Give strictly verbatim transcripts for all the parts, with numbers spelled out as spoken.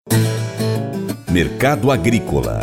Mercado Agrícola.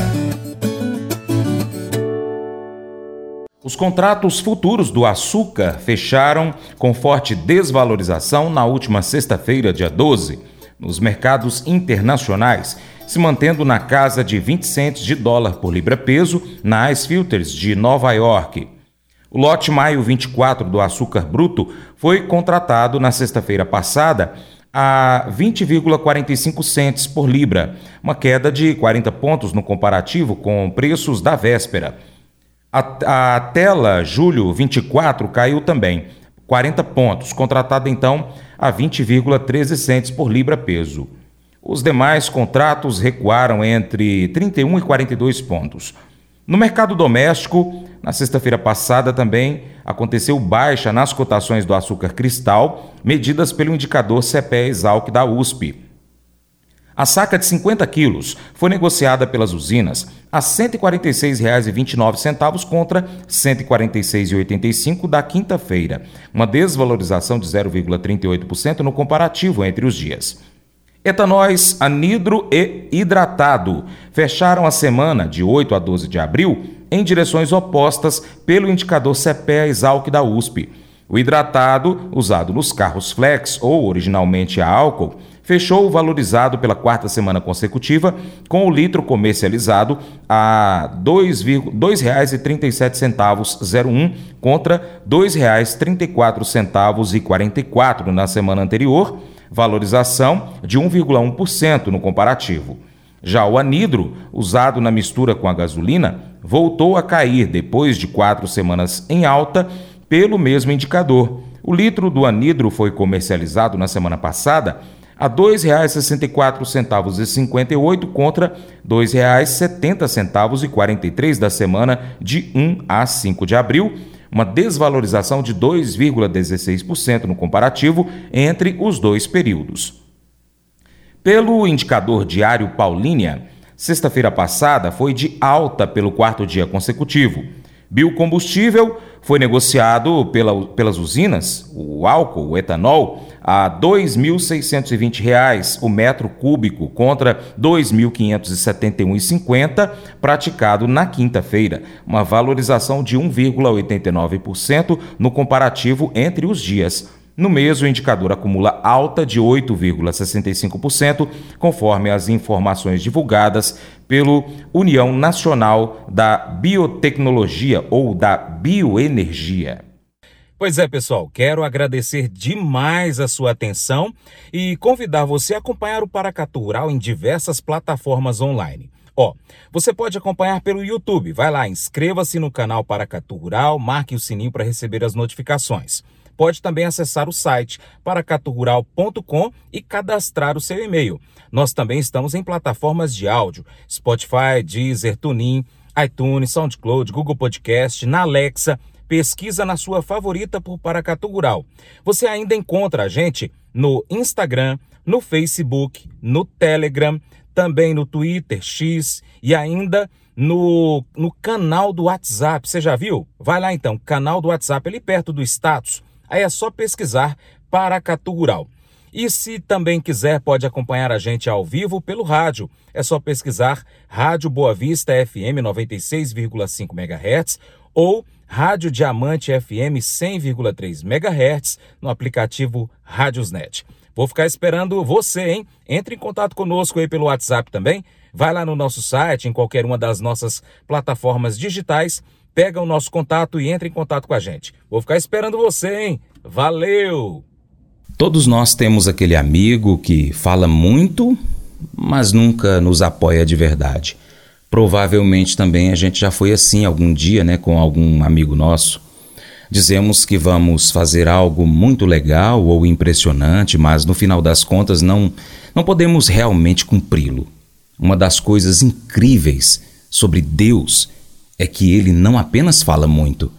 Os contratos futuros do açúcar fecharam com forte desvalorização na última sexta-feira, dia doze, nos mercados internacionais, se mantendo na casa de vinte centes de dólar por libra-peso na Ice Filters de Nova York. O lote maio vinte e quatro do açúcar bruto foi contratado na sexta-feira passada a vinte vírgula quarenta e cinco centes por libra, uma queda de quarenta pontos no comparativo com preços da véspera. A, a tela julho vinte e quatro caiu também, quarenta pontos, contratada então a vinte vírgula treze centes por libra-peso. Os demais contratos recuaram entre trinta e um e quarenta e dois pontos. No mercado doméstico, na sexta-feira passada também aconteceu baixa nas cotações do açúcar cristal, medidas pelo indicador C P E-Exalc da U S P. A saca de cinquenta quilos foi negociada pelas usinas a cento e quarenta e seis reais e vinte e nove centavos contra cento e quarenta e seis reais e oitenta e cinco centavos da quinta-feira, uma desvalorização de zero vírgula trinta e oito por cento no comparativo entre os dias. Etanóis anidro e hidratado fecharam a semana de oito a doze de abril em direções opostas pelo indicador C P E-Exalc da U S P. O hidratado, usado nos carros flex ou originalmente a álcool, fechou valorizado pela quarta semana consecutiva, com o litro comercializado a dois reais e trinta e sete centavos zero um contra dois reais e trinta e quatro centavos e quarenta e quatro na semana anterior, valorização de um vírgula um por cento no comparativo. Já o anidro, usado na mistura com a gasolina, voltou a cair depois de quatro semanas em alta pelo mesmo indicador. O litro do anidro foi comercializado na semana passada a dois reais e sessenta e quatro centavos e cinquenta e oito contra dois reais e setenta centavos e quarenta e três da semana de um a cinco de abril, uma desvalorização de dois vírgula dezesseis por cento no comparativo entre os dois períodos. Pelo indicador diário Paulínia, sexta-feira passada foi de alta pelo quarto dia consecutivo. Biocombustível foi negociado pela, pelas usinas, o álcool, o etanol, a dois mil seiscentos e vinte reais o metro cúbico contra dois mil quinhentos e setenta e um reais e cinquenta centavos praticado na quinta-feira, uma valorização de um vírgula oitenta e nove por cento no comparativo entre os dias. No mês, o indicador acumula alta de oito vírgula sessenta e cinco por cento, conforme as informações divulgadas pelo União Nacional da Biotecnologia ou da Bioenergia. Pois é, pessoal, quero agradecer demais a sua atenção e convidar você a acompanhar o Paracatu Rural em diversas plataformas online. Ó, você pode acompanhar pelo YouTube, vai lá, inscreva-se no canal Paracatu Rural, marque o sininho para receber as notificações. Pode também acessar o site paracatu rural ponto com e cadastrar o seu e-mail. Nós também estamos em plataformas de áudio, Spotify, Deezer, TuneIn, iTunes, SoundCloud, Google Podcast, na Alexa. Pesquisa na sua favorita por Paracatu Rural. Você ainda encontra a gente no Instagram, no Facebook, no Telegram, também no Twitter, X e ainda no, no canal do WhatsApp. Você já viu? Vai lá então, canal do WhatsApp, ali perto do status. Aí é só pesquisar Paracatu Rural. E se também quiser, pode acompanhar a gente ao vivo pelo rádio. É só pesquisar Rádio Boa Vista F M noventa e seis vírgula cinco megahertz ou Rádio Diamante F M cem vírgula três megahertz no aplicativo Rádiosnet. Vou ficar esperando você, hein? Entre em contato conosco aí pelo WhatsApp também. Vai lá no nosso site, em qualquer uma das nossas plataformas digitais, pega o nosso contato e entre em contato com a gente. Vou ficar esperando você, hein? Valeu! Todos nós temos aquele amigo que fala muito, mas nunca nos apoia de verdade. Provavelmente também a gente já foi assim algum dia, né, com algum amigo nosso. Dizemos que vamos fazer algo muito legal ou impressionante, mas no final das contas não, não podemos realmente cumpri-lo. Uma das coisas incríveis sobre Deus é que Ele não apenas fala muito,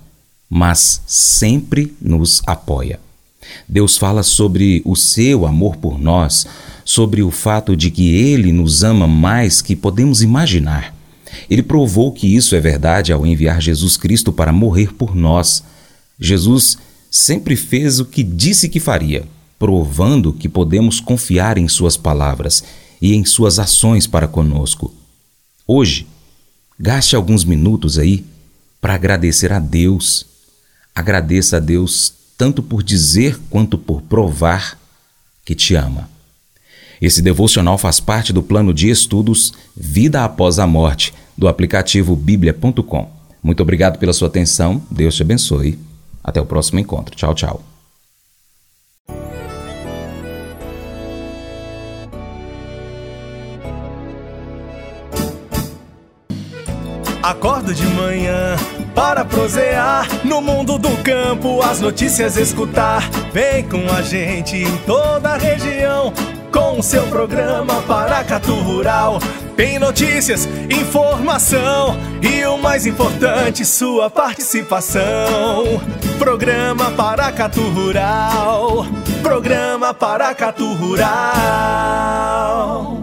mas sempre nos apoia. Deus fala sobre o seu amor por nós, sobre o fato de que Ele nos ama mais que podemos imaginar. Ele provou que isso é verdade ao enviar Jesus Cristo para morrer por nós. Jesus sempre fez o que disse que faria, provando que podemos confiar em suas palavras e em suas ações para conosco. Hoje, gaste alguns minutos aí para agradecer a Deus. Agradeça a Deus tanto por dizer quanto por provar que te ama. Esse devocional faz parte do plano de estudos Vida Após a Morte, do aplicativo bíblia ponto com. Muito obrigado pela sua atenção, Deus te abençoe. Até o próximo encontro. Tchau, tchau. Acordo de manhã para prosear no mundo do campo, as notícias escutar. Vem com a gente em toda a região com o seu programa Paracatu Rural. Tem notícias, informação e o mais importante, sua participação. Programa Paracatu Rural. Programa Paracatu Rural.